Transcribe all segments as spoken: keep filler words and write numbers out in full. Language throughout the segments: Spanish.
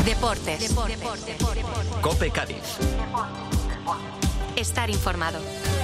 Deportes. Deportes. Deportes. COPE Cádiz. Estar informado.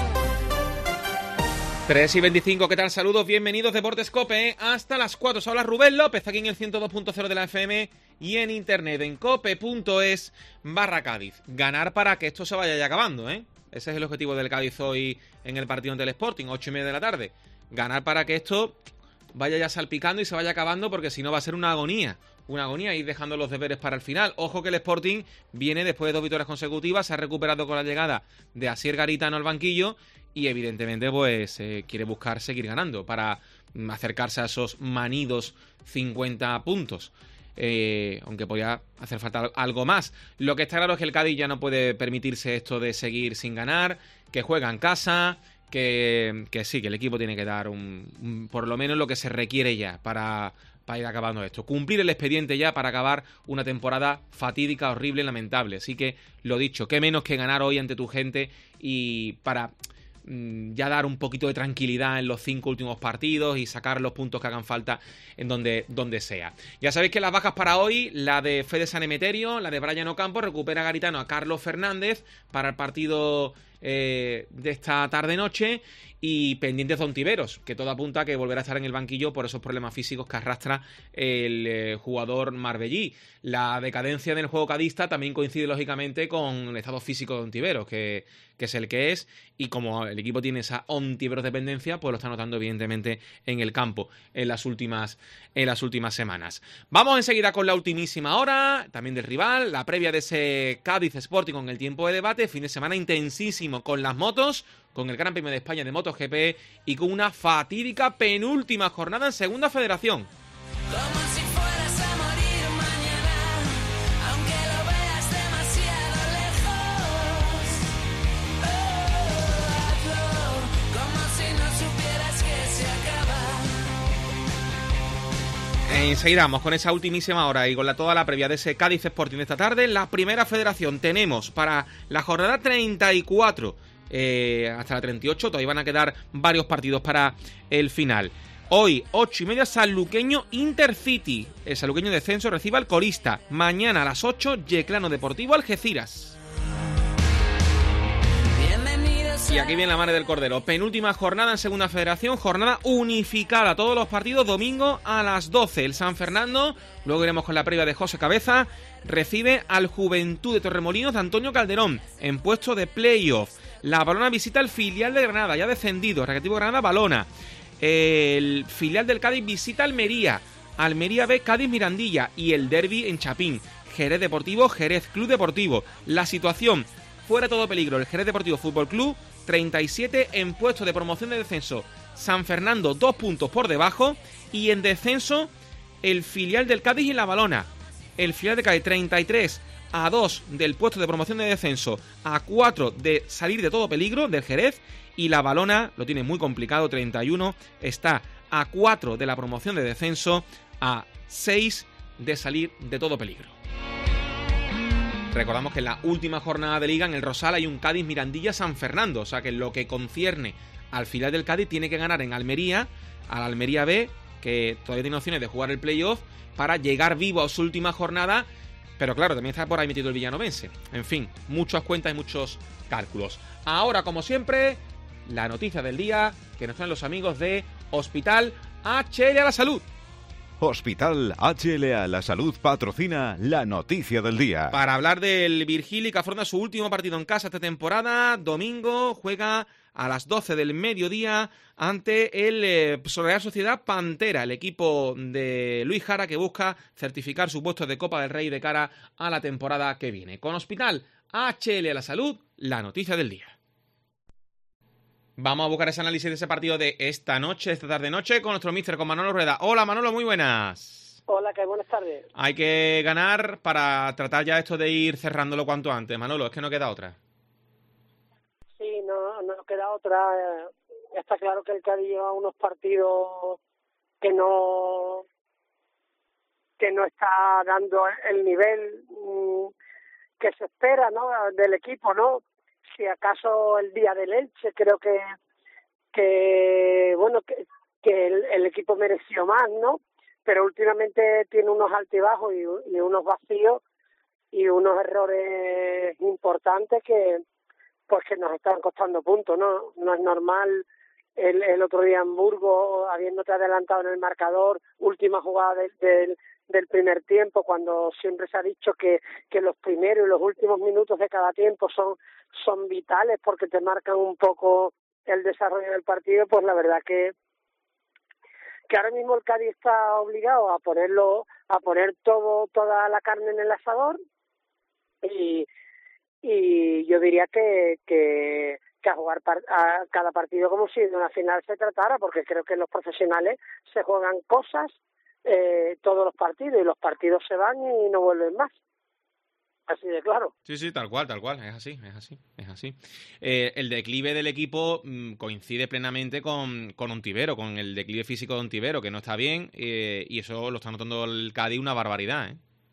tres y veinticinco, ¿qué tal? Saludos, bienvenidos Deportes COPE, hasta las cuatro. Habla Rubén López, aquí en el ciento dos punto cero de la F M y en internet en cope.es barra Cádiz. Ganar para que esto se vaya ya acabando, ¿eh? Ese es el objetivo del Cádiz hoy en el partido ante el Sporting, ocho y media de la tarde. Ganar para que esto vaya ya salpicando y se vaya acabando, porque si no va a ser una agonía. Una agonía, ir dejando los deberes para el final. Ojo que el Sporting viene después de dos victorias consecutivas, se ha recuperado con la llegada de Asier Garitano al banquillo y evidentemente pues eh, quiere buscar seguir ganando para acercarse a esos manidos cincuenta puntos. Eh, aunque podría hacer falta algo más. Lo que está claro es que el Cádiz ya no puede permitirse esto de seguir sin ganar, que juega en casa, que, que sí, que el equipo tiene que dar un, un, por lo menos lo que se requiere ya para... para ir acabando esto. Cumplir el expediente ya para acabar una temporada fatídica, horrible, lamentable. Así que, lo dicho, qué menos que ganar hoy ante tu gente y para mmm, ya dar un poquito de tranquilidad en los cinco últimos partidos y sacar los puntos que hagan falta en donde, donde sea. Ya sabéis que las bajas para hoy, la de Fede San Emeterio, la de Brian Ocampo, recupera Garitano a Carlos Fernández para el partido eh, de esta tarde-noche. Y pendientes de Ontiveros, que todo apunta a que volverá a estar en el banquillo por esos problemas físicos que arrastra el eh, jugador marbellí. La decadencia del juego cadista también coincide lógicamente con el estado físico de Ontiveros, que, que es el que es, y como el equipo tiene esa Ontiveros dependencia, pues lo está notando evidentemente en el campo en las últimas, en las últimas semanas. Vamos enseguida con la ultimísima hora, también del rival, la previa de ese Cádiz Sporting con el tiempo de debate, fin de semana intensísimo con las motos, con el Gran Premio de España de MotoGP y con una fatídica penúltima jornada en Segunda Federación. Como si fueras a morir mañana, aunque lo veas demasiado lejos. Oh, hazlo, como si no supieras que se acaba. Enseguida vamos con esa ultimísima hora y con la, toda la previa de ese Cádiz Sporting de esta tarde. La Primera Federación tenemos para la jornada treinta y cuatro Eh, hasta la treinta y ocho, todavía van a quedar varios partidos para el final. Hoy, ocho y media, Sanluqueño Intercity. El sanluqueño descenso recibe al colista. Mañana a las ocho, Yeclano Deportivo Algeciras. Y aquí viene la mano del Cordero. Penúltima jornada en Segunda Federación, jornada unificada. Todos los partidos domingo a las doce. El San Fernando, luego iremos con la previa de José Cabeza, recibe al Juventud de Torremolinos de Antonio Calderón en puesto de playoff. La Balona visita al filial de Granada, ya descendido, Recreativo Granada, Balona. El filial del Cádiz visita Almería, Almería B, Cádiz Mirandilla, y el derbi en Chapín, Jerez Deportivo, Jerez Club Deportivo. La situación, fuera todo peligro, el Jerez Deportivo Fútbol Club, treinta y siete en puesto de promoción de descenso, San Fernando dos puntos por debajo, y en descenso el filial del Cádiz y la Balona. El filial de Cádiz treinta y tres a dos del puesto de promoción de descenso, a cuatro de salir de todo peligro del Jerez, y la Balona lo tiene muy complicado, treinta y uno, está a cuatro de la promoción de descenso, a seis de salir de todo peligro. Recordamos que en la última jornada de Liga en el Rosal hay un Cádiz Mirandilla San Fernando, o sea que en lo que concierne al filial del Cádiz tiene que ganar en Almería, a la Almería B, que todavía tiene opciones de jugar el playoff, para llegar vivo a su última jornada. Pero claro, también está por ahí metido el villanovense. En fin, muchas cuentas y muchos cálculos. Ahora, como siempre, la noticia del día que nos traen los amigos de Hospital H L A La Salud. Hospital H L A La Salud patrocina la noticia del día. Para hablar del Virgili, que afronta su último partido en casa esta temporada, domingo juega a las doce del mediodía ante el eh, Real Sociedad Pantera, el equipo de Luis Jara que busca certificar su puesto de Copa del Rey de cara a la temporada que viene. Con Hospital H L A La Salud, la noticia del día. Vamos a buscar ese análisis de ese partido de esta noche, esta tarde-noche, con nuestro míster, con Manolo Rueda. Hola Manolo, muy buenas. Hola, ¿qué? Buenas tardes. Hay que ganar para tratar ya esto de ir cerrándolo cuanto antes. Manolo, es que no queda otra. Sí, no, no queda otra. Está claro que el Cádiz lleva unos partidos que no que no está dando el nivel que se espera, ¿no?, del equipo, ¿no? Si acaso el día del Elche, creo que que bueno que, que el, el equipo mereció más, ¿no? Pero últimamente tiene unos altibajos y, y unos vacíos y unos errores importantes que pues que nos están costando puntos, ¿no? No es normal el, el otro día en Burgos, habiéndote adelantado en el marcador, última jugada del, del, del primer tiempo, cuando siempre se ha dicho que, que los primeros y los últimos minutos de cada tiempo son, son vitales porque te marcan un poco el desarrollo del partido, pues la verdad que que ahora mismo el Cádiz está obligado a ponerlo, a poner todo, toda la carne en el asador y, y yo diría que, que, que a jugar par, a cada partido como si de una final se tratara, porque creo que los profesionales se juegan cosas eh, todos los partidos y los partidos se van y no vuelven más. Así de claro. Sí, sí, tal cual, tal cual, es así, es así, es así. Eh, el declive del equipo mmm, coincide plenamente con, con Ontivero, con el declive físico de Ontivero, que no está bien, eh, y eso lo está notando el Cádiz una barbaridad, ¿eh?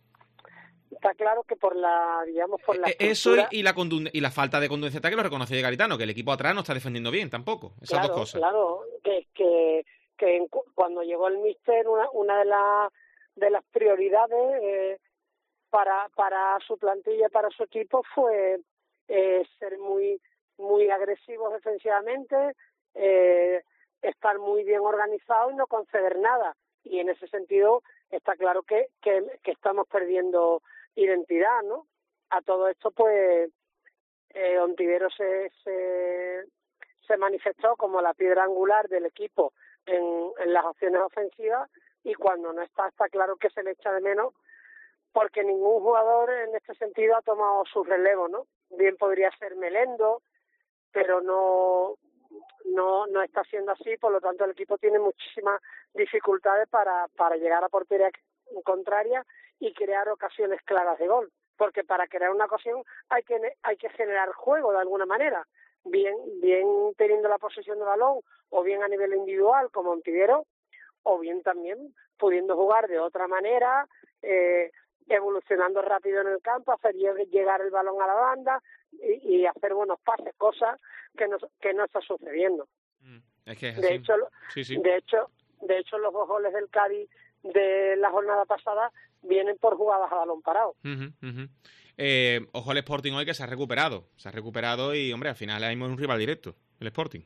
Está claro que por la, digamos, por la eh, Eso estructura... y, y, la y la falta de contundencia de ataque lo reconoce Garitano, que el equipo atrás no está defendiendo bien tampoco, esas claro, dos cosas. Claro, que, que, que en, cuando llegó el míster, una, una de, la, de las prioridades... Eh, para para su plantilla, para su equipo, fue eh, ser muy muy agresivos defensivamente, eh, estar muy bien organizados y no conceder nada. Y en ese sentido está claro que, que, que estamos perdiendo identidad, ¿no? A todo esto, pues, eh, Ontivero se, se, se manifestó como la piedra angular del equipo en, en las opciones ofensivas, y cuando no está, está claro que se le echa de menos, porque ningún jugador en este sentido ha tomado su relevo, ¿no? Bien podría ser Melendo, pero no no no está siendo así, por lo tanto el equipo tiene muchísimas dificultades para para llegar a portería contraria y crear ocasiones claras de gol, porque para crear una ocasión hay que hay que generar juego de alguna manera, bien bien teniendo la posesión de balón o bien a nivel individual como Ontivero, o bien también pudiendo jugar de otra manera, eh, evolucionando rápido en el campo, hacer llegar el balón a la banda y, y hacer buenos pases, cosas que no que no está sucediendo. Mm, es que es de así. hecho, sí, sí. de hecho, de hecho los dos goles del Cádiz de la jornada pasada vienen por jugadas a balón parado. Uh-huh, uh-huh. Eh, ojo al Sporting hoy, que se ha recuperado, se ha recuperado y hombre, al final hay un rival directo, el Sporting.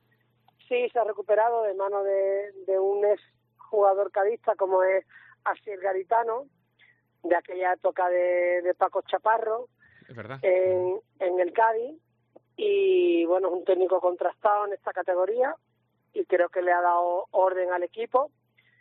Sí, se ha recuperado de mano de, de un ex jugador cadista como es Asier Garitano, de aquella época de, de Paco Chaparro, es verdad. En, en el Cádiz, y bueno, es un técnico contrastado en esta categoría y creo que le ha dado orden al equipo,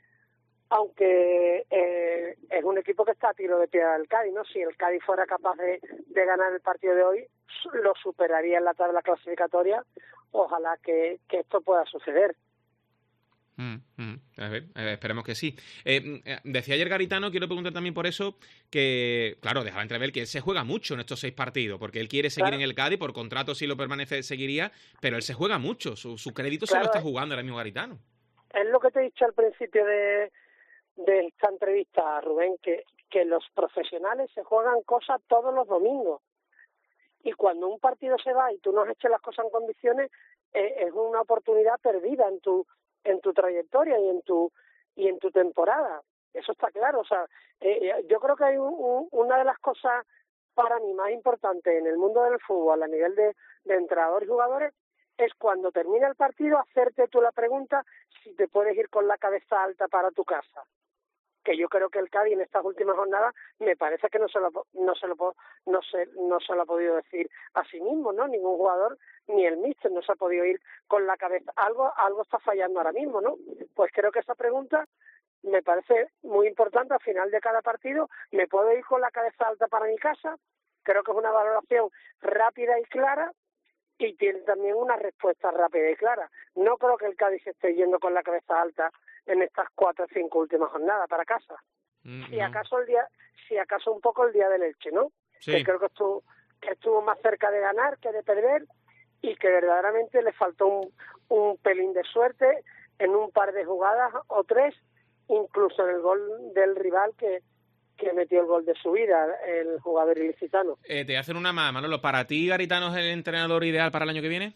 aunque eh, es un equipo que está a tiro de piedra del Cádiz, ¿no? Si el Cádiz fuera capaz de, de ganar el partido de hoy, lo superaría en la tabla clasificatoria. Ojalá que, que esto pueda suceder. Mm, mm, a ver, a ver, esperemos que sí. Eh, decía ayer Garitano, quiero preguntar también por eso, que, claro, dejaba entrever que él se juega mucho en estos seis partidos, porque él quiere seguir claro. en el Cádiz, por contrato si lo permanece seguiría, pero él se juega mucho, su, su crédito claro, se lo está jugando ahora mismo Garitano. Es lo que te he dicho al principio de, de esta entrevista, Rubén, que, que los profesionales se juegan cosas todos los domingos, y cuando un partido se va y tú no has hecho las cosas en condiciones, eh, es una oportunidad perdida en tu en tu trayectoria y en tu y en tu temporada. Eso está claro. O sea, eh, yo creo que hay un, un, una de las cosas para mí más importantes en el mundo del fútbol a nivel de, de entrenadores y jugadores es cuando termina el partido hacerte tú la pregunta si te puedes ir con la cabeza alta para tu casa. Que yo creo que el Cádiz en estas últimas jornadas me parece que no se lo no se lo no se no se lo ha podido decir a sí mismo, ¿no? Ningún jugador ni el míster no se ha podido ir con la cabeza. Algo algo está fallando ahora mismo, ¿no? Pues creo que esa pregunta me parece muy importante. Al final de cada partido, ¿me puedo ir con la cabeza alta para mi casa? Creo que es una valoración rápida y clara y tiene también una respuesta rápida y clara. No creo que el Cádiz se esté yendo con la cabeza alta en estas cuatro o cinco últimas jornadas para casa. Mm, si no. acaso el día, si acaso un poco el día del Elche, ¿no? Sí. Que creo que estuvo, que estuvo más cerca de ganar que de perder y que verdaderamente le faltó un, un pelín de suerte en un par de jugadas o tres, incluso en el gol del rival que, que metió el gol de su vida, el jugador ilicitano. Eh, te hacen una más, Manolo. ¿Para ti Garitano es el entrenador ideal para el año que viene?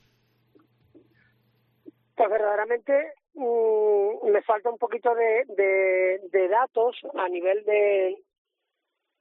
Pues verdaderamente mmm, me falta un poquito de, de, de datos a nivel de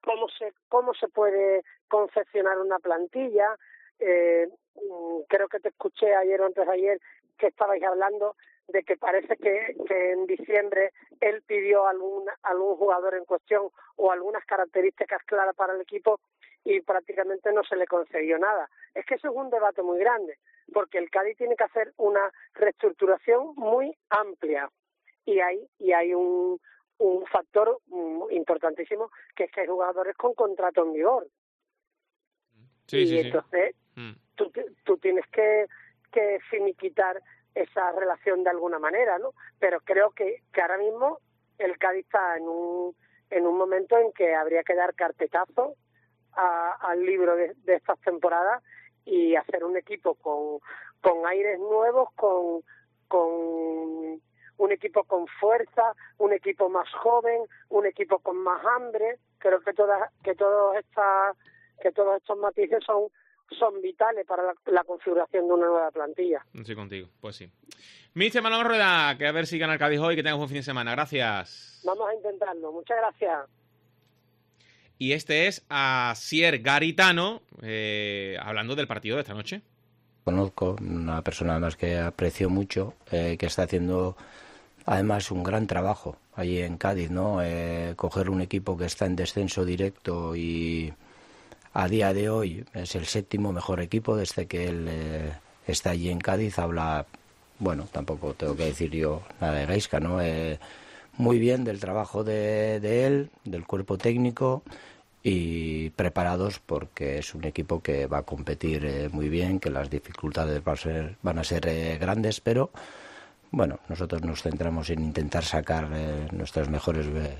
cómo se cómo se puede confeccionar una plantilla. Eh, creo que te escuché ayer o antes de ayer que estabais hablando de que parece que, que en diciembre él pidió algún algún jugador en cuestión o algunas características claras para el equipo y prácticamente no se le concedió nada. Es que eso es un debate muy grande, porque el Cádiz tiene que hacer una reestructuración muy amplia y hay y hay un un factor importantísimo, que es que hay jugadores con contrato en vigor. Sí, y sí, entonces sí. Mm. tú, tú tienes que, que finiquitar esa relación de alguna manera, ¿no? Pero creo que, que ahora mismo el Cádiz está en un en un momento en que habría que dar carpetazo a, al libro de, de estas temporadas y hacer un equipo con, con aires nuevos, con, con un equipo con fuerza, un equipo más joven, un equipo con más hambre. Creo que todas que todos estas que todos estos matices son son vitales para la, la configuración de una nueva plantilla. Sí, contigo, pues sí. Mister Manolo Rueda, que a ver si gana el Cádiz hoy, que tengas buen fin de semana. Gracias. Vamos a intentarlo. Muchas gracias. Y este es Asier Garitano, eh, hablando del partido de esta noche. Conozco una persona además que aprecio mucho, eh, que está haciendo además un gran trabajo allí en Cádiz, ¿no? Eh, coger un equipo que está en descenso directo y a día de hoy es el séptimo mejor equipo desde que él eh, está allí en Cádiz. Habla, bueno, tampoco tengo que decir yo nada de Gaisca, ¿no? Eh, muy bien del trabajo de, de él, del cuerpo técnico, y preparados porque es un equipo que va a competir eh, muy bien, que las dificultades van a ser, van a ser eh, grandes, pero bueno, nosotros nos centramos en intentar sacar eh, nuestras mejores... Eh,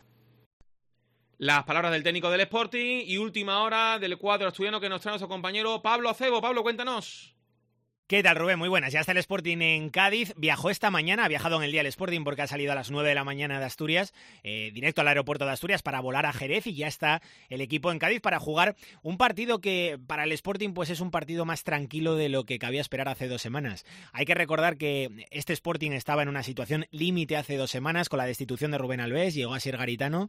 Las palabras del técnico del Sporting y última hora del cuadro asturiano que nos trae nuestro compañero Pablo Acebo. Pablo, cuéntanos. ¿Qué tal, Rubén? Muy buenas. Ya está el Sporting en Cádiz. Viajó esta mañana, ha viajado en el día el Sporting porque ha salido a las nueve de la mañana de Asturias, eh, directo al aeropuerto de Asturias para volar a Jerez, y ya está el equipo en Cádiz para jugar un partido que para el Sporting pues es un partido más tranquilo de lo que cabía esperar hace dos semanas. Hay que recordar que este Sporting estaba en una situación límite hace dos semanas con la destitución de Rubén Albés, llegó Asier Garitano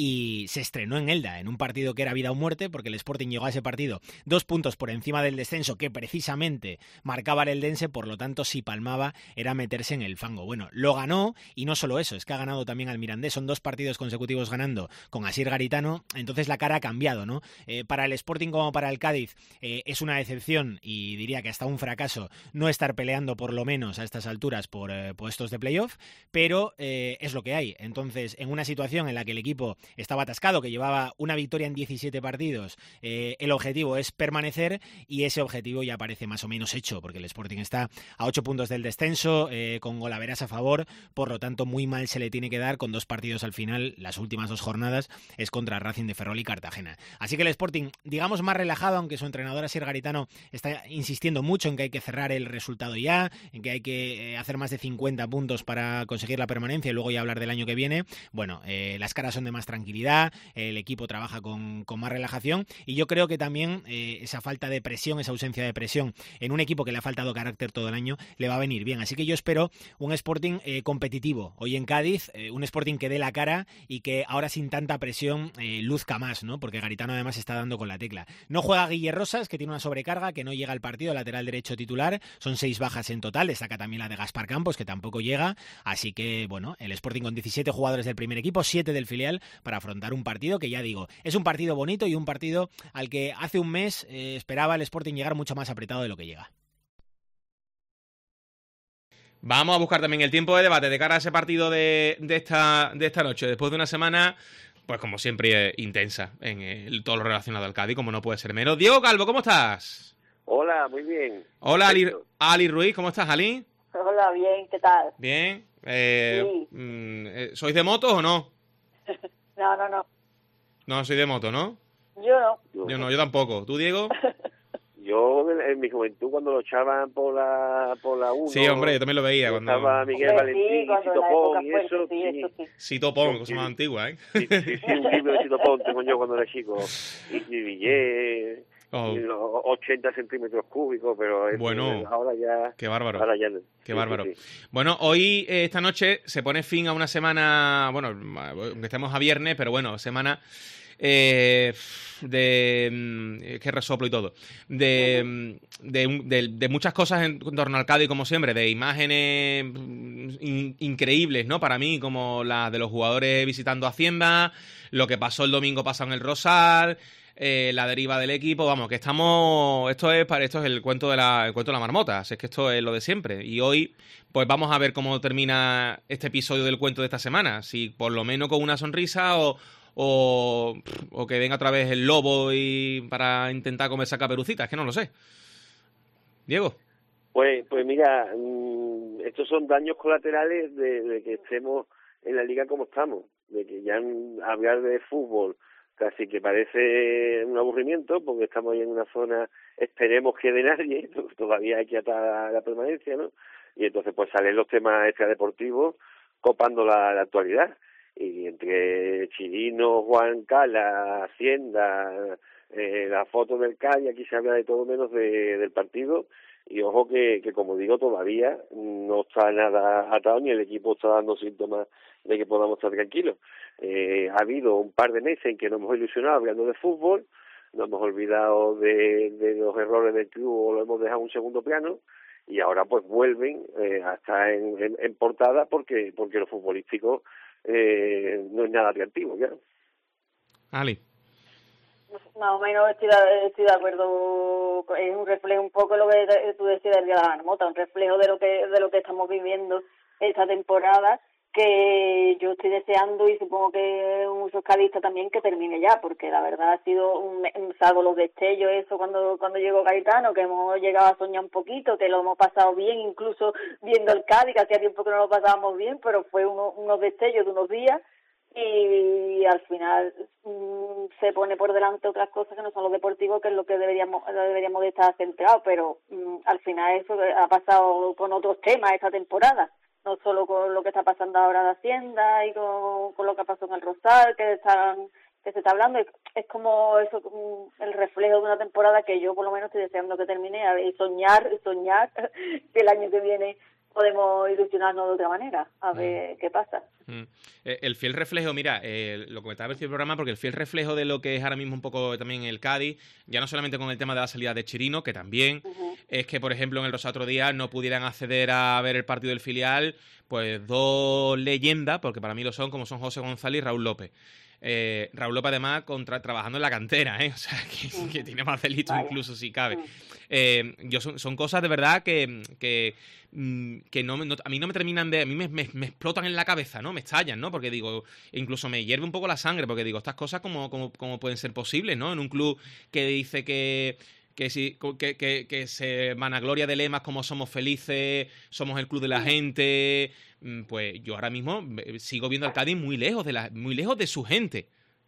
y se estrenó en Elda, en un partido que era vida o muerte, porque el Sporting llegó a ese partido dos puntos por encima del descenso que precisamente marcaba el Eldense, por lo tanto si palmaba era meterse en el fango. Bueno, lo ganó, y no solo eso, es que ha ganado también al Mirandés, son dos partidos consecutivos ganando con Asier Garitano, entonces la cara ha cambiado, ¿no? Eh, para el Sporting como para el Cádiz eh, es una decepción y diría que hasta un fracaso no estar peleando por lo menos a estas alturas por eh, puestos de playoff, pero eh, es lo que hay. Entonces, en una situación en la que el equipo estaba atascado, que llevaba una victoria en diecisiete partidos, eh, el objetivo es permanecer, y ese objetivo ya parece más o menos hecho, porque el Sporting está a ocho puntos del descenso, eh, con golaveras a favor, por lo tanto muy mal se le tiene que dar con dos partidos al final. Las últimas dos jornadas es contra Racing de Ferrol y Cartagena. Así que el Sporting, digamos, más relajado, aunque su entrenador Asier Garitano está insistiendo mucho en que hay que cerrar el resultado ya, en que hay que hacer más de cincuenta puntos para conseguir la permanencia y luego ya hablar del año que viene. Bueno, eh, las caras son de más tranquilidad, el equipo trabaja con, con más relajación, y yo creo que también eh, esa falta de presión, esa ausencia de presión en un equipo que le ha faltado carácter todo el año, le va a venir bien. Así que yo espero un Sporting eh, competitivo hoy en Cádiz, eh, un Sporting que dé la cara y que ahora sin tanta presión eh, luzca más, ¿no? Porque Garitano además está dando con la tecla. No juega Guille Rosas, que tiene una sobrecarga, que no llega al partido, lateral derecho titular, son seis bajas en total, destaca también la de Gaspar Campos, que tampoco llega, así que bueno, el Sporting con diecisiete jugadores del primer equipo, siete del filial, para afrontar un partido que ya digo, es un partido bonito y un partido al que hace un mes eh, esperaba el Sporting llegar mucho más apretado de lo que llega. Vamos a buscar también el tiempo de debate de cara a ese partido de, de, esta, de esta noche, después de una semana, pues como siempre, eh, intensa en el, todo lo relacionado al Cádiz, como no puede ser menos. Diego Calvo, ¿cómo estás? Hola, muy bien. Hola, Ali, Ali Ruiz, ¿cómo estás, Ali? Hola, bien, ¿qué tal? Bien. Eh, sí. mm, ¿Sois de motos o no? No, no, no. No, soy de moto, ¿no? Yo no. Yo, yo no, yo tampoco. ¿Tú, Diego? Yo en, en mi juventud, cuando lo echaban por la por la uno... Sí, hombre, yo también lo veía. Cuando estaba Miguel Hombre, Valentín, sí, cuando Sito la Pon época y fuerte, eso. sí, Sí, eso sí. Sito Pon, cosa Sí. más antigua, ¿eh? sí, sí, sí, un libro de Sito Pon tengo yo cuando era chico. Y, y Villet, Oh, y los ochenta centímetros cúbicos, pero es- Bueno. ahora ya... qué bárbaro. Ahora ya no. Qué Sí, bárbaro. sí, sí. Bueno, hoy, eh, esta noche, se pone fin a una semana, bueno, aunque estemos a viernes, pero bueno, semana eh, de... Es que resoplo y todo. De, de, de, de muchas cosas en torno al Cádiz, como siempre, de imágenes in, increíbles, ¿no? Para mí, como las de los jugadores visitando Hacienda, lo que pasó el domingo pasado en el Rosal... Eh, la deriva del equipo, vamos, que estamos, esto es para esto es el cuento de la el cuento de la marmota, así es que esto es lo de siempre. Y hoy, pues vamos a ver cómo termina este episodio del cuento de esta semana, si por lo menos con una sonrisa o o, o que venga otra vez el lobo y para intentar comer esa caperucita, es que no lo sé. Diego. Pues, pues mira, mmm, estos son daños colaterales de, de que estemos en la liga como estamos, de que ya hablar de fútbol casi que parece un aburrimiento, porque estamos ahí en una zona, esperemos que de nadie, todavía hay que atar la permanencia, ¿no? Y entonces pues salen los temas extradeportivos copando la, la actualidad. Y entre Chirino, Juan Cala, Hacienda, eh, la foto del Cádiz, aquí se habla de todo menos de, del partido. Y ojo que, que, como digo, todavía no está nada atado, ni el equipo está dando síntomas de que podamos estar tranquilos. Eh, ha habido un par de meses en que nos hemos ilusionado hablando de fútbol, nos hemos olvidado de, de los errores del club o lo hemos dejado en un segundo plano, y ahora pues vuelven eh, a estar en, en, en portada porque porque lo futbolístico eh, no es nada atractivo, claro. Ali. Más o menos estoy de, estoy de acuerdo, es un reflejo un poco lo que tú decías del día de la marmota, un reflejo de lo que de lo que estamos viviendo esta temporada, que yo estoy deseando y supongo que muchos cadistas también que termine ya, porque la verdad ha sido un, salvo los destellos, eso cuando cuando llegó Gaetano, que hemos llegado a soñar un poquito, que lo hemos pasado bien, incluso viendo el Cádiz, que hacía tiempo que no lo pasábamos bien, pero fue uno, unos destellos de unos días, y al final mmm, se pone por delante otras cosas que no son los deportivos, que es lo que deberíamos deberíamos de estar centrados, pero mmm, al final eso ha pasado con otros temas esta temporada, no solo con lo que está pasando ahora de Hacienda y con, con lo que pasó en el Rosal, que están que se está hablando, es como eso, el reflejo de una temporada que yo por lo menos estoy deseando que termine, y soñar, soñar que el año que viene podemos ilusionarnos de otra manera, a ver mm. qué pasa. Mm. El fiel reflejo, mira, eh, lo comentaba en el programa, porque el fiel reflejo de lo que es ahora mismo un poco también el Cádiz, ya no solamente con el tema de la salida de Chirino, que también, uh-huh. es que, por ejemplo, en el Rosa otro día no pudieran acceder a ver el partido del filial, pues dos leyendas, porque para mí lo son, como son José González y Raúl López. Eh, Raúl López además contra, trabajando en la cantera, ¿eh? O sea, que, uh-huh. que tiene más delitos incluso si cabe. Uh-huh. Eh, yo son, son cosas de verdad que, que, que no, no, a mí no me terminan de... A mí me, me, me explotan en la cabeza, ¿no? Me estallan, ¿no? Porque digo, incluso me hierve un poco la sangre, porque digo, estas cosas como, como, como pueden ser posibles, ¿no? En un club que dice que... Que, si, que, que, que se vanagloria de lemas como somos felices, somos el club de la gente, pues yo ahora mismo sigo viendo al Cádiz muy lejos de la, muy lejos de su gente.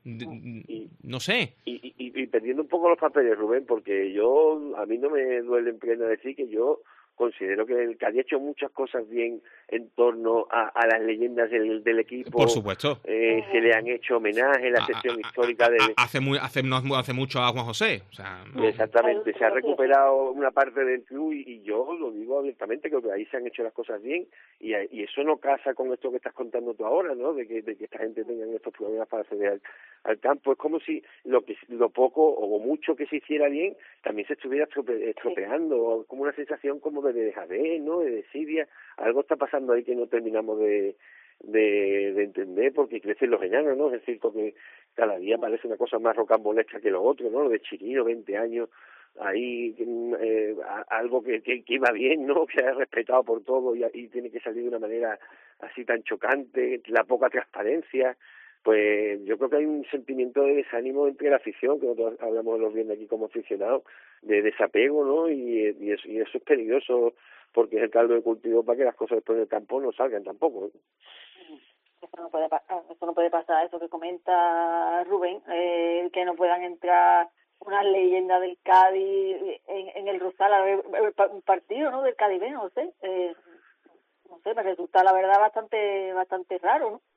Y, no sé. Y, y, y perdiendo un poco los papeles, Rubén, porque yo, a mí no me duele en pleno decir que yo considero que el Cádiz ha hecho muchas cosas bien en torno a, a las leyendas del, del equipo. Por supuesto. Eh, se le han hecho homenaje, la sección a, histórica de... Hace, muy, hace, no hace mucho a Juan José. O sea, no. Exactamente, se ha recuperado una parte del club y, y yo lo digo abiertamente, creo que ahí se han hecho las cosas bien y, y eso no casa con esto que estás contando tú ahora, ¿no? De que, de que esta gente tenga estos problemas para acceder al, al campo. Es como si lo que lo poco o mucho que se hiciera bien también se estuviera estrope, estropeando, como una sensación como de dejadez, ¿no? De desidia. Algo está pasando ahí que no terminamos de, de, de entender, porque crecen los enanos, ¿no? Es decir, que cada día parece una cosa más rocambolesca que lo otro, ¿no? Lo de Chirino, veinte años, ahí eh, algo que, que, que iba bien, ¿no? Que ha respetado por todo y, y tiene que salir de una manera así tan chocante, la poca transparencia. Pues yo creo que hay un sentimiento de desánimo entre la afición, que nosotros hablamos de los viernes aquí como aficionados, de desapego, ¿no? Y, y, eso, y eso es peligroso, porque es el caldo de cultivo para que las cosas después del campo no salgan tampoco, ¿eh? Eso no puede pasar, eso no puede pasar, eso que comenta Rubén, eh, que no puedan entrar unas leyendas del Cádiz en, en el Rosal a ver un partido, ¿no? Del Cádiz, no sé, eh, no sé, me resulta la verdad bastante bastante raro, ¿no?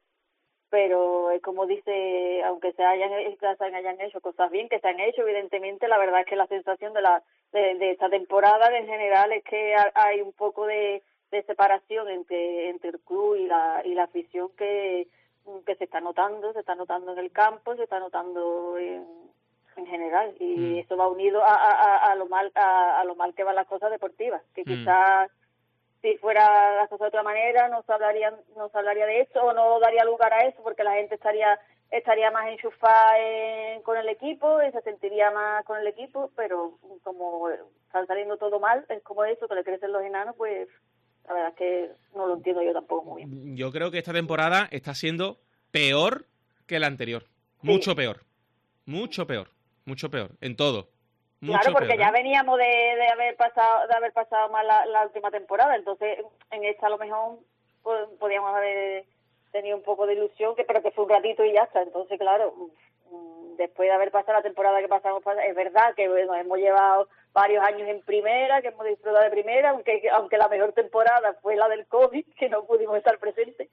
Pero es como dice, aunque se hayan, se hayan hecho cosas bien, que se han hecho, evidentemente, la verdad es que la sensación de la de, de esta temporada en general es que hay un poco de, de separación entre entre el club y la y la afición que que se está notando, se está notando en el campo, se está notando en, en general, y mm. eso va unido a, a, a lo mal a, a lo mal que van las cosas deportivas, que mm. quizás si fuera las cosas de otra manera no se hablaría, no se hablaría de eso, o no daría lugar a eso, porque la gente estaría estaría más enchufada en, con el equipo y se sentiría más con el equipo, pero como está saliendo todo mal, es como eso, que le crecen los enanos, pues la verdad es que no lo entiendo yo tampoco muy bien. Yo creo que esta temporada está siendo peor que la anterior, sí. mucho peor, mucho peor, mucho peor, en todo. Mucho claro, porque peor, ya ¿eh? veníamos de, de haber pasado de haber pasado mal la, la última temporada, entonces en esta a lo mejor pues, podíamos haber tenido un poco de ilusión, que pero que fue un ratito y ya está. Entonces, claro, después de haber pasado la temporada que pasamos, es verdad que bueno, hemos llevado varios años en primera, que hemos disfrutado de primera, aunque aunque la mejor temporada fue la del COVID, que no pudimos estar presentes,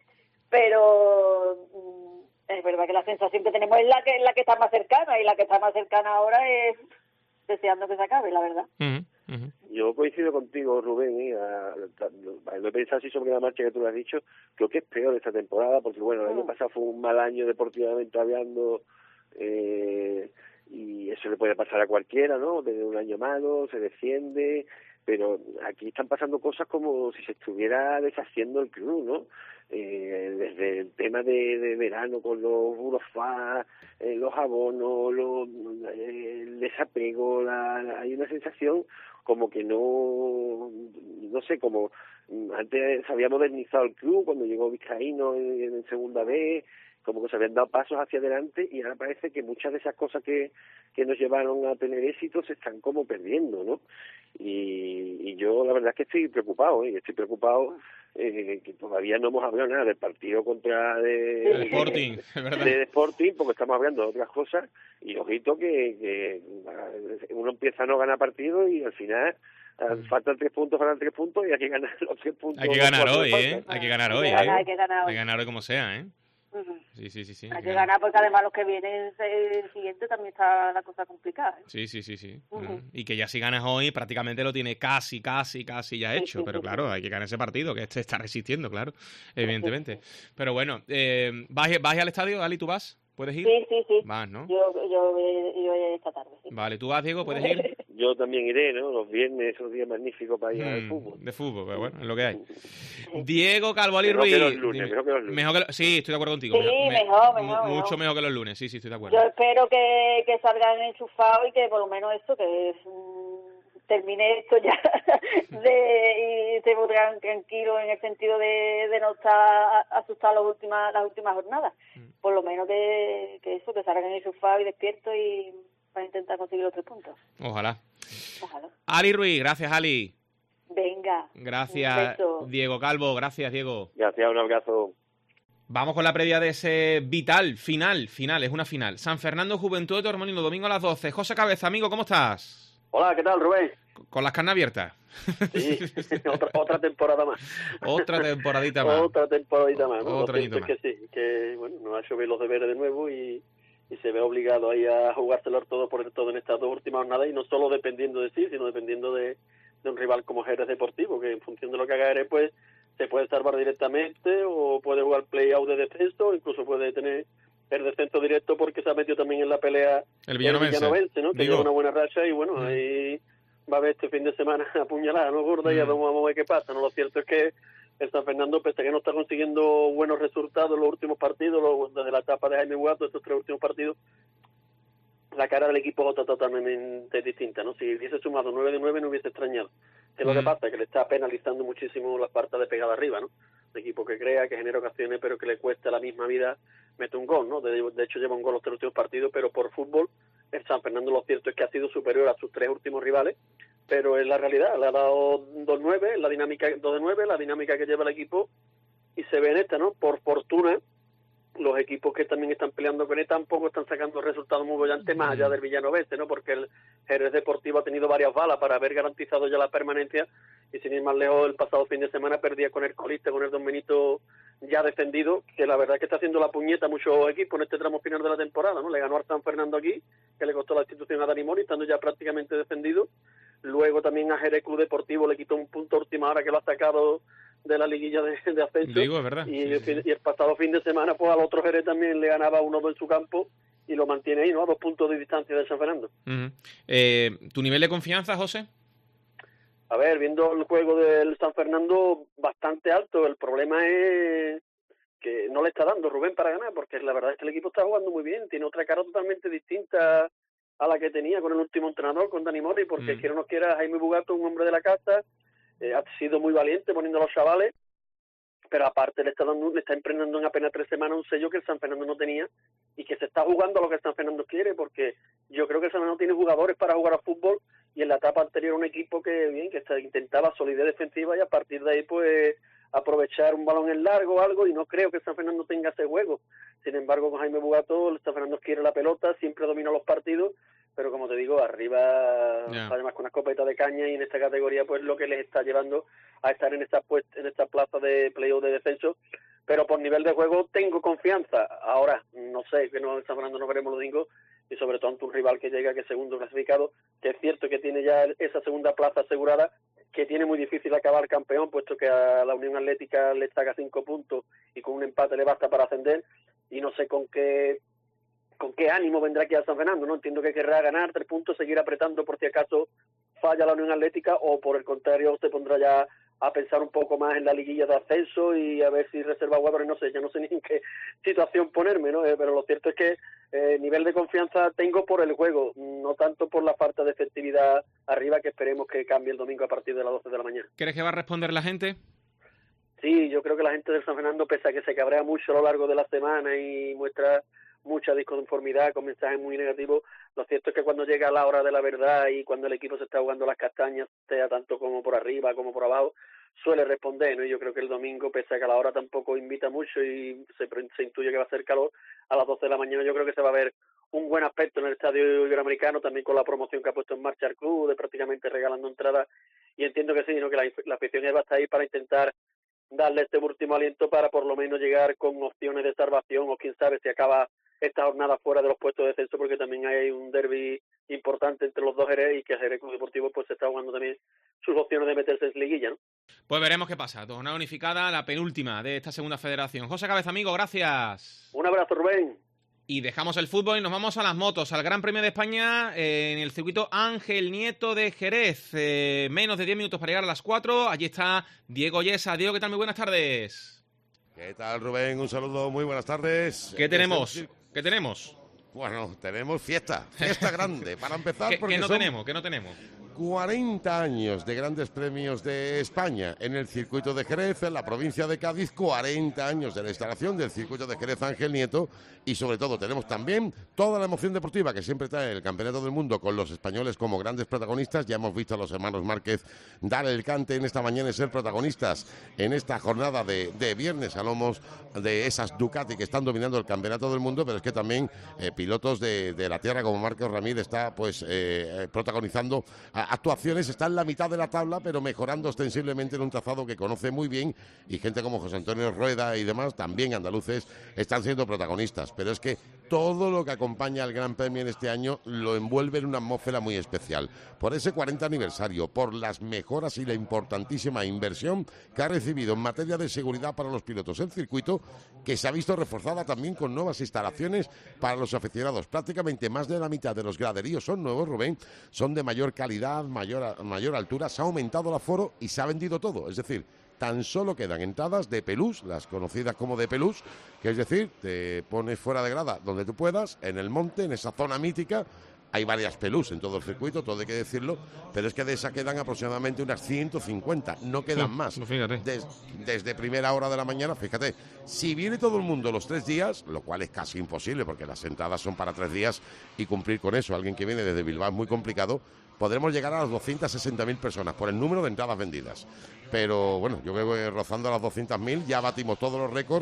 pero es verdad que la sensación que tenemos es la que, la que está más cercana, y la que está más cercana ahora es deseando que se acabe, la verdad. Uh-huh, uh-huh. Yo coincido contigo, Rubén, ¿eh? Lo he pensado así sobre la marcha que tú lo has dicho. Creo que es peor esta temporada, porque bueno, el año uh-huh. pasado fue un mal año deportivamente hablando, eh, y eso le puede pasar a cualquiera, ¿no? Tener un año malo, se defiende, pero aquí están pasando cosas como si se estuviera deshaciendo el club, ¿no? Eh, desde el tema de, de verano con los burofás, eh, los abonos, los, eh, el desapego, la, la, hay una sensación como que no, no sé, como antes se había modernizado el club cuando llegó Vizcaíno en, en segunda vez, como que se habían dado pasos hacia adelante, y ahora parece que muchas de esas cosas que, que nos llevaron a tener éxito se están como perdiendo, ¿no? Y, y yo la verdad es que estoy preocupado, ¿eh? Estoy preocupado eh, que todavía no hemos hablado nada del partido contra de, el Sporting, de, de, de Sporting, porque estamos hablando de otras cosas, y ojito que, que uno empieza a no ganar partidos y al final mm. faltan tres puntos, ganan tres puntos y hay que ganar los tres puntos. Hay que ganar hoy, ¿eh? Hay que ganar hoy, ¿eh? Hay que ganar hoy. Hay que ganar hoy como sea, ¿eh? Uh-huh. Sí, sí, sí, sí. Hay que ganar porque además los que vienen el siguiente también está la cosa complicada, ¿eh? Sí, sí, sí, sí. Uh-huh. Y que ya si ganas hoy prácticamente lo tiene casi, casi, casi ya hecho. Sí, sí, pero sí, claro, sí. hay que ganar ese partido, que este está resistiendo, claro, evidentemente. Pero bueno, eh, ¿vas, ¿vas al estadio, Ali? ¿Tú vas? ¿Puedes ir? Sí, sí, sí. Vas, ¿no? Yo, yo, yo esta tarde, sí. Vale, ¿tú vas, Diego? ¿Puedes ir? Yo también iré, ¿no? Los viernes, esos días magníficos para ir mm, al fútbol. De fútbol, pero bueno, es lo que hay. Diego Calvo Ali Ruiz. Mejor que los lunes, mejor que los lunes. Mejor que lo, sí, estoy de acuerdo contigo. Sí, mejor, mejor, me, mejor, Mucho mejor. mejor que los lunes, sí, sí, estoy de acuerdo. Yo espero que, que salgan enchufados y que por lo menos esto, que es, mm, termine esto ya de, y se podrán tranquilos en el sentido de, de no estar asustados las últimas, las últimas jornadas. Mm. Por lo menos que, que eso, que salgan enchufados y despiertos y para intentar conseguir los tres puntos. Ojalá. Ojalá. Ali Ruiz, gracias, Ali. Venga. Gracias, Diego Calvo. Gracias, Diego. Gracias, un abrazo. Vamos con la previa de ese vital, final, final, es una final. San Fernando Juventud de Torremolinos, domingo a las doce. José Cabeza, amigo, ¿cómo estás? Hola, ¿qué tal, Rubén? Con las carnes abiertas. Sí, otra, otra temporada más. Otra temporadita más. Otra temporadita más. ¿no? Otro añito más. Que sí, que bueno, nos ha hecho ver los deberes de nuevo y, y se ve obligado ahí a jugárselo todo por el todo en estas dos últimas jornadas, y no solo dependiendo de sí, sino dependiendo de, de un rival como Jerez Deportivo, que en función de lo que haga Jerez, pues se puede salvar directamente o puede jugar play-out de descenso, o incluso puede tener el descenso directo porque se ha metido también en la pelea el Villanovense, el Villanovense, ¿no? Que Digo. lleva una buena racha y bueno, Mm. ahí va a haber este fin de semana apuñalada, ¿no, gorda? Y Mm. ya vamos, vamos a ver qué pasa, ¿no? Lo cierto es que el San Fernando, pese a que no está consiguiendo buenos resultados en los últimos partidos, los, desde la etapa de Jaime Guato, estos tres últimos partidos, la cara del equipo está totalmente distinta, ¿no? Si hubiese sumado nueve de nueve no hubiese extrañado. ¿Qué es lo Mm. que pasa? Que le está penalizando muchísimo las partes de pegada arriba, ¿no? Un equipo que crea, que genera ocasiones, pero que le cuesta la misma vida mete un gol, ¿no? De, de hecho lleva un gol los tres últimos partidos, pero por fútbol el San Fernando lo cierto es que ha sido superior a sus tres últimos rivales, pero es la realidad, le ha dado dos nueve, la dinámica dos de nueve, la dinámica que lleva el equipo, y se ve en esta, ¿no? Por fortuna, los equipos que también están peleando con él tampoco están sacando resultados muy brillantes más allá del Villanovense, ¿no? Porque el Jerez Deportivo ha tenido varias balas para haber garantizado ya la permanencia, y sin ir más lejos, el pasado fin de semana perdía con el colista, con el Don Benito ya defendido, que la verdad es que está haciendo la puñeta a muchos equipos en este tramo final de la temporada, ¿no? Le ganó al San Fernando aquí, que le costó la institución a Dani Mori, estando ya prácticamente defendido. luego también a Jerez Club Deportivo le quitó un punto a última hora que lo ha sacado de la liguilla de, de ascenso. Digo, es verdad. Y, sí, el, sí. y el pasado fin de semana pues al otro Jerez también le ganaba uno dos en su campo y lo mantiene ahí, ¿no? A dos puntos de distancia de San Fernando. Uh-huh. eh, ¿Tu nivel de confianza, José? A ver, viendo el juego del San Fernando, bastante alto. El problema es que no le está dando Rubén para ganar, porque la verdad es que el equipo está jugando muy bien, tiene otra cara totalmente distinta a la que tenía con el último entrenador, con Dani Mori, porque mm. quiera o no quiera, Jaime Bugato, un hombre de la casa, eh, ha sido muy valiente poniendo a los chavales, pero aparte le está dando, le está emprendiendo en apenas tres semanas un sello que el San Fernando no tenía y que se está jugando a lo que el San Fernando quiere, porque yo creo que el San Fernando tiene jugadores para jugar a fútbol y en la etapa anterior un equipo que bien que intentaba solidez defensiva y a partir de ahí pues aprovechar un balón en largo o algo, y no creo que San Fernando tenga ese juego. Sin embargo, con Jaime Bugato, el San Fernando quiere la pelota, siempre domina los partidos, pero como te digo, arriba yeah. además con una escopeta de caña, y en esta categoría pues lo que les está llevando a estar en esta pues, en esta plaza de playoff de descenso. Pero por nivel de juego tengo confianza. Ahora, no sé, que no, el San Fernando no veremos los domingo, y sobre todo ante un rival que llega, que es segundo clasificado, que es cierto que tiene ya esa segunda plaza asegurada, que tiene muy difícil acabar campeón, puesto que a la Unión Atlética le saca cinco puntos y con un empate le basta para ascender, y no sé con qué con qué ánimo vendrá aquí a San Fernando, no entiendo que querrá ganar tres puntos, seguir apretando por si acaso falla la Unión Atlética, o por el contrario se pondrá ya a pensar un poco más en la liguilla de ascenso y a ver si reserva jugadores, no sé, ya no sé ni en qué situación ponerme, ¿no? Eh, pero lo cierto es que eh, nivel de confianza tengo por el juego, no tanto por la falta de efectividad arriba, que esperemos que cambie el domingo a partir de las doce de la mañana. ¿Crees que va a responder la gente? Sí, yo creo que la gente del San Fernando, pese a que se cabrea mucho a lo largo de la semana y muestra mucha disconformidad con mensajes muy negativos, lo cierto es que cuando llega la hora de la verdad y cuando el equipo se está jugando las castañas, sea tanto como por arriba como por abajo, suele responder, ¿no? Y yo creo que el domingo, pese a que a la hora tampoco invita mucho y se, se intuye que va a hacer calor, a las doce de la mañana yo creo que se va a ver un buen aspecto en el estadio iberoamericano, también con la promoción que ha puesto en marcha el club, de prácticamente regalando entradas, y entiendo que sí, ¿no? Que la, la afición va a estar ahí para intentar darle este último aliento para por lo menos llegar con opciones de salvación, o quién sabe si acaba esta jornada fuera de los puestos de descenso, porque también hay un derbi importante entre los dos Jerez, y que Jerez Club Deportivo pues se está jugando también sus opciones de meterse en liguilla, ¿no? Pues veremos qué pasa. Jornada unificada, la penúltima de esta segunda federación. José Cabeza, amigo, gracias. Un abrazo, Rubén. Y dejamos el fútbol y nos vamos a las motos, al Gran Premio de España eh, en el circuito Ángel Nieto de Jerez. Eh, menos de diez minutos para llegar a las cuatro. Allí está Diego Yesa. Diego, ¿qué tal? Muy buenas tardes. ¿Qué tal, Rubén? Un saludo, muy buenas tardes. ¿Qué tenemos? ¿Qué tenemos? Bueno, tenemos fiesta, fiesta grande, para empezar. ¿Qué, porque ¿qué no son tenemos? ¿Qué no tenemos? cuarenta años de grandes premios de España en el circuito de Jerez, en la provincia de Cádiz, cuarenta años de la instalación del circuito de Jerez Ángel Nieto, y sobre todo tenemos también toda la emoción deportiva que siempre trae el Campeonato del Mundo, con los españoles como grandes protagonistas. Ya hemos visto a los hermanos Márquez dar el cante en esta mañana y ser protagonistas en esta jornada de, de viernes a lomos de esas Ducati que están dominando el Campeonato del Mundo, pero es que también eh, pilotos de, de la tierra como Marcos Ramírez está pues eh, protagonizando a, actuaciones, está en la mitad de la tabla, pero mejorando ostensiblemente en un trazado que conoce muy bien, y gente como José Antonio Rueda y demás, también andaluces, están siendo protagonistas. Pero es que todo lo que acompaña al Gran Premio en este año lo envuelve en una atmósfera muy especial. Por ese cuarenta aniversario, por las mejoras y la importantísima inversión que ha recibido en materia de seguridad para los pilotos el circuito, que se ha visto reforzada también con nuevas instalaciones para los aficionados. Prácticamente más de la mitad de los graderíos son nuevos, Rubén, son de mayor calidad, mayor, mayor altura, se ha aumentado el aforo y se ha vendido todo. Es decir, tan solo quedan entradas de pelús, las conocidas como de pelús, que es decir, te pones fuera de grada donde tú puedas, en el monte, en esa zona mítica. Hay varias pelús en todo el circuito, todo hay que decirlo, pero es que de esas quedan aproximadamente unas ciento cincuenta, no quedan sí, más. Fíjate. Des, desde primera hora de la mañana, fíjate, si viene todo el mundo los tres días, lo cual es casi imposible porque las entradas son para tres días y cumplir con eso, alguien que viene desde Bilbao es muy complicado, podremos llegar a las doscientas sesenta mil personas por el número de entradas vendidas. Pero bueno, yo creo que rozando a las doscientas mil ya batimos todos los récords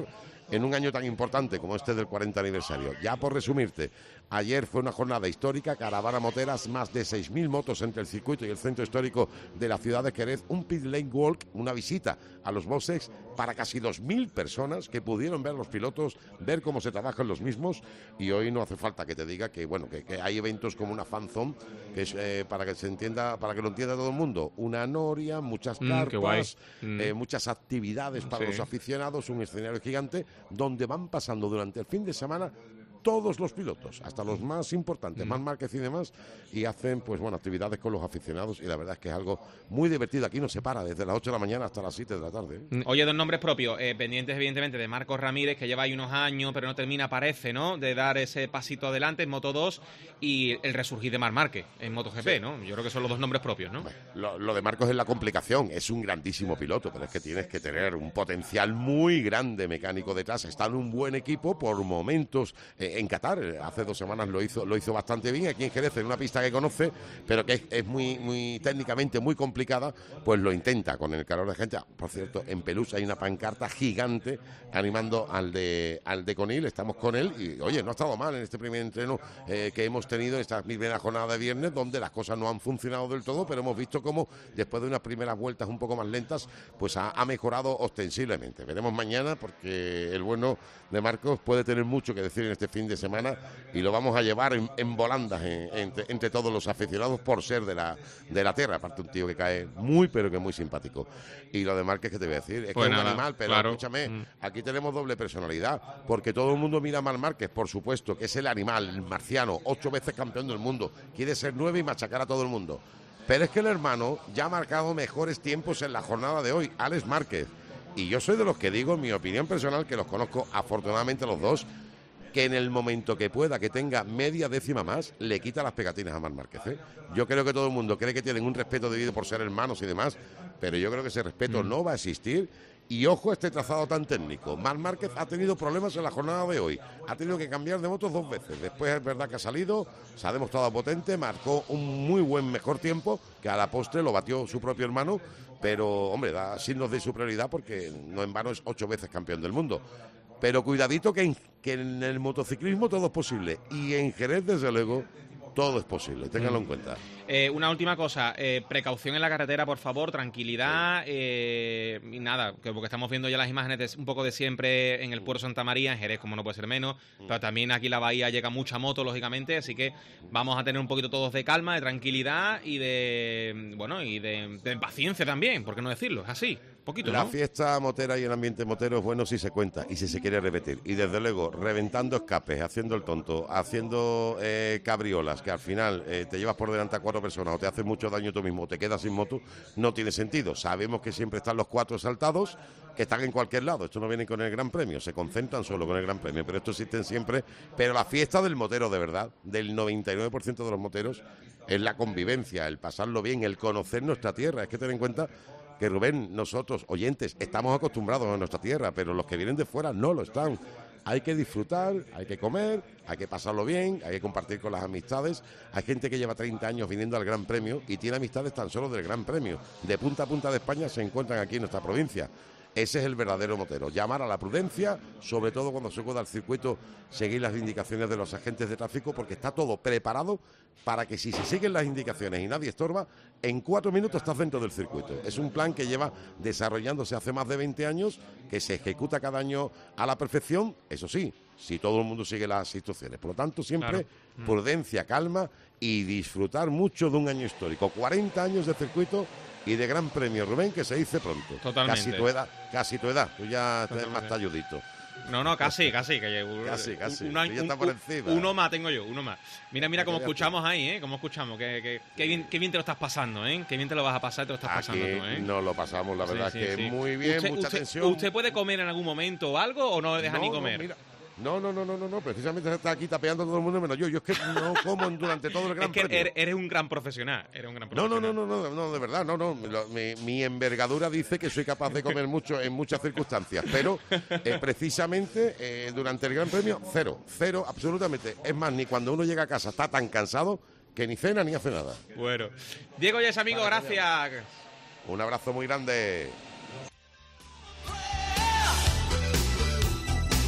en un año tan importante como este del cuarenta aniversario. Ya por resumirte, ayer fue una jornada histórica, caravana moteras, más de seis mil motos entre el circuito y el centro histórico de la ciudad de Jerez, un pit lane walk, una visita a los boxes para casi dos mil personas que pudieron ver a los pilotos, ver cómo se trabajan los mismos, y hoy no hace falta que te diga que bueno que, que hay eventos como una fan zone, que es eh, para que se entienda, para que lo entienda todo el mundo, una noria, muchas carpas, mm, mm. Eh, muchas actividades para sí. los aficionados, un escenario gigante donde van pasando durante el fin de semana todos los pilotos, hasta los más importantes, mm. Marc Márquez y demás, y hacen pues bueno actividades con los aficionados, y la verdad es que es algo muy divertido. Aquí no se para desde las ocho de la mañana hasta las siete de la tarde, ¿eh? Oye, dos nombres propios, eh, pendientes evidentemente de Marcos Ramírez, que lleva ahí unos años, pero no termina, parece, ¿no?, de dar ese pasito adelante en Moto dos, y el resurgir de Marc Márquez en MotoGP, sí. ¿no? Yo creo que son los dos nombres propios, ¿no? Bueno, lo, lo de Marcos es la complicación, es un grandísimo piloto, pero es que tienes que tener un potencial muy grande mecánico detrás, está en un buen equipo por momentos, eh, en Qatar hace dos semanas lo hizo lo hizo bastante bien, aquí en Jerez, en una pista que conoce, pero que es, es muy muy técnicamente muy complicada, pues lo intenta con el calor de gente. Por cierto, en Pelusa hay una pancarta gigante animando al de al de Conil, estamos con él, y oye, no ha estado mal en este primer entreno eh, que hemos tenido esta primera jornada de viernes, donde las cosas no han funcionado del todo, pero hemos visto cómo después de unas primeras vueltas un poco más lentas, pues ha, ha mejorado ostensiblemente. Veremos mañana, porque el bueno de Marcos puede tener mucho que decir en este fin de semana, y lo vamos a llevar en, en volandas en, entre, entre todos los aficionados por ser de la de la tierra. Aparte, un tío que cae muy pero que muy simpático. Y lo de Márquez, que te voy a decir, es pues que nada, es un animal, pero claro. escúchame, mm. aquí tenemos doble personalidad, porque todo el mundo mira a Marc Márquez, por supuesto, que es el animal, el marciano, ocho veces campeón del mundo, quiere ser nueve y machacar a todo el mundo. Pero es que el hermano ya ha marcado mejores tiempos en la jornada de hoy, Alex Márquez. Y yo soy de los que digo, en mi opinión personal, que los conozco afortunadamente los dos, que en el momento que pueda, que tenga media décima más, le quita las pegatinas a Marc Márquez, ¿eh? Yo creo que todo el mundo cree que tienen un respeto debido por ser hermanos y demás, pero yo creo que ese respeto mm. no va a existir. Y ojo a este trazado tan técnico. Marc Márquez ha tenido problemas en la jornada de hoy. Ha tenido que cambiar de motos dos veces. Después es verdad que ha salido, se ha demostrado potente, marcó un muy buen mejor tiempo, que a la postre lo batió su propio hermano, pero, hombre, da signos de superioridad porque no en vano es ocho veces campeón del mundo. Pero cuidadito que en, que en el motociclismo todo es posible. Y en Jerez, desde luego, todo es posible, ténganlo mm. en cuenta. Eh, una última cosa, eh, precaución en la carretera, por favor, tranquilidad, eh, y nada, que porque estamos viendo ya las imágenes de, un poco de siempre en el Puerto Santa María, en Jerez, como no puede ser menos, mm. pero también aquí la bahía llega mucha moto, lógicamente, así que vamos a tener un poquito todos de calma, de tranquilidad y de, bueno, y de, de paciencia también, ¿por qué no decirlo? Es así. Poquito, la ¿no? fiesta motera y el ambiente motero es bueno si se cuenta y si se quiere repetir. Y desde luego, reventando escapes, haciendo el tonto, haciendo eh, cabriolas, que al final eh, te llevas por delante a cuatro personas o te haces mucho daño tú mismo, te quedas sin moto, no tiene sentido. Sabemos que siempre están los cuatro exaltados, que están en cualquier lado. Esto no viene con el Gran Premio, se concentran solo con el Gran Premio, pero esto existen siempre. Pero la fiesta del motero, de verdad, del noventa y nueve por ciento de los moteros, es la convivencia, el pasarlo bien, el conocer nuestra tierra. Es que ten en cuenta que, Rubén, nosotros, oyentes, estamos acostumbrados a nuestra tierra, pero los que vienen de fuera no lo están. Hay que disfrutar, hay que comer, hay que pasarlo bien, hay que compartir con las amistades. Hay gente que lleva treinta años viniendo al Gran Premio y tiene amistades tan solo del Gran Premio. De punta a punta de España se encuentran aquí en nuestra provincia. Ese es el verdadero motero, llamar a la prudencia, sobre todo cuando se acuda al circuito, seguir las indicaciones de los agentes de tráfico, porque está todo preparado para que si se siguen las indicaciones y nadie estorba, en cuatro minutos estás dentro del circuito. Es un plan que lleva desarrollándose hace más de veinte años, que se ejecuta cada año a la perfección, eso sí, si todo el mundo sigue las instrucciones. Por lo tanto, siempre claro. prudencia, calma y disfrutar mucho de un año histórico. cuarenta años de circuito y de Gran Premio, Rubén, que se dice pronto. Totalmente. Casi tu edad, casi tu edad. Tú ya estás más talludito. No, no, casi, casi. Que casi, casi. Uno, ya está por encima. Uno más tengo yo, uno más. Mira, mira cómo escuchamos ahí, ¿eh? Cómo escuchamos. Que, que, que, bien, que bien te lo estás pasando, ¿eh? Que bien te lo vas a pasar y te lo estás Aquí pasando tú, ¿eh? no lo pasamos, la verdad, sí, sí, que sí. muy bien, usted, mucha usted, tensión. ¿Usted puede comer en algún momento o algo o no deja no, ni comer? No, mira. No, no, no, no, no, no, precisamente se está aquí tapeando a todo el mundo menos yo. Yo es que no como durante todo el Gran Premio. Es que eres, eres un gran profesional, eres un gran No, profesional. no, no, no, no, no, de verdad, no, no. Lo, mi, mi envergadura dice que soy capaz de comer mucho en muchas circunstancias, pero eh, precisamente eh, durante el Gran Premio, cero, cero, absolutamente. Es más, ni cuando uno llega a casa está tan cansado que ni cena ni hace nada. Bueno. Diego Yes, amigo, vale, gracias. Un abrazo muy grande.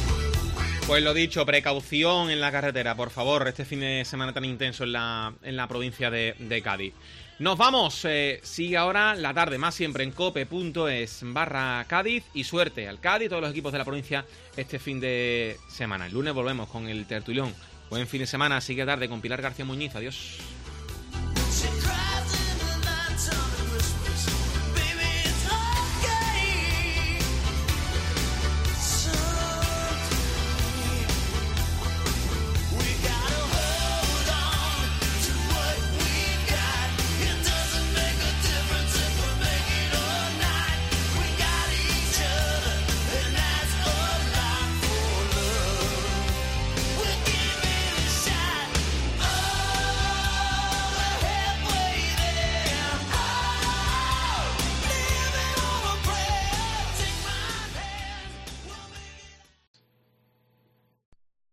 Pues lo dicho, precaución en la carretera, por favor, este fin de semana tan intenso en la, en la provincia de, de Cádiz. Nos vamos, eh, sigue ahora la tarde, más siempre en cope.es barra Cádiz, y suerte al Cádiz y todos los equipos de la provincia este fin de semana. El lunes volvemos con el tertulión. Buen fin de semana, sigue tarde con Pilar García Muñiz, adiós.